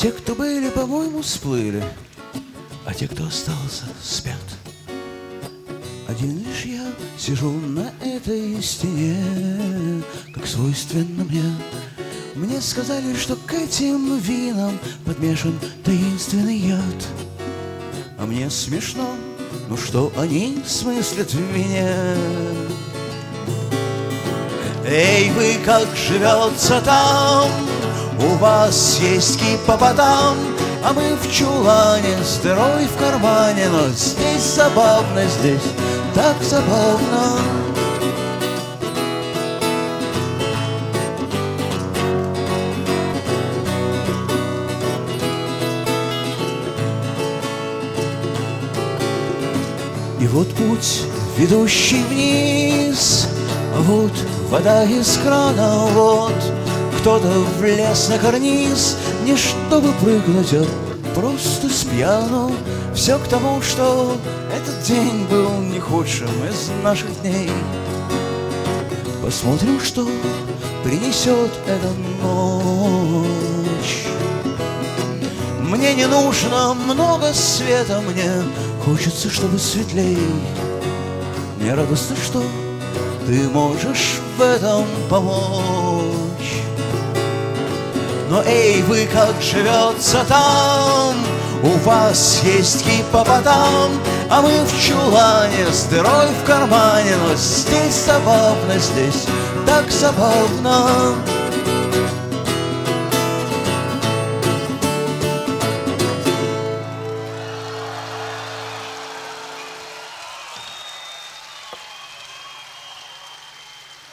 Те, кто были, по-моему, сплыли, а те, кто остался, спят. Один лишь я сижу на этой стене, как свойственно мне. Мне сказали, что к этим винам подмешан таинственный яд. А мне смешно, ну что они смыслят в вине? Эй, вы, как живется там? У вас есть гиппопотам, а мы в чулане с дырой в кармане. Но здесь забавно, здесь так забавно. И вот путь, ведущий вниз, вот вода из крана, вот кто-то влез на карниз, не чтобы прыгнуть, а просто с пьяну. Все к тому, что этот день был не худшим из наших дней. Посмотрим, что принесет эта ночь. Мне не нужно много света, мне хочется, чтобы светлей. Мне радостно, что ты можешь в этом помочь. Но эй, вы, как живется там? У вас есть гиппопотам, а мы в чулане с дырой в кармане. Но здесь забавно, здесь так забавно.